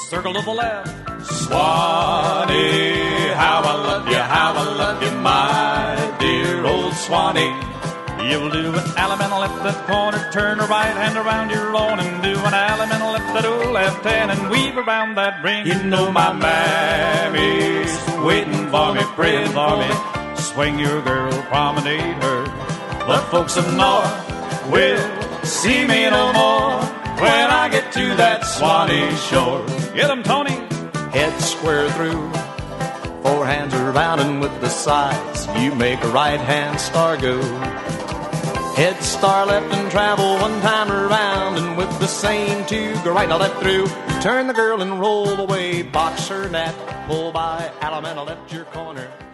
circle to the left. Swanee, how I love you, my dear old Swanee. You'll do an Allemande left that corner, turn the right hand around your lawn, and do an Allemande left that old left hand, and weave around that ring. You know my mammy's waiting for me, praying for me. Swing your girl, promenade her. The folks of North will see me no more when I get to that Swanee shore. Get 'em, Tony. Head square through, four hands around, and with the sides you make a right hand star go. Head star left and travel one time around, and with the same two go right now left through. Turn the girl and roll away, box her net, pull by Allemande left your corner.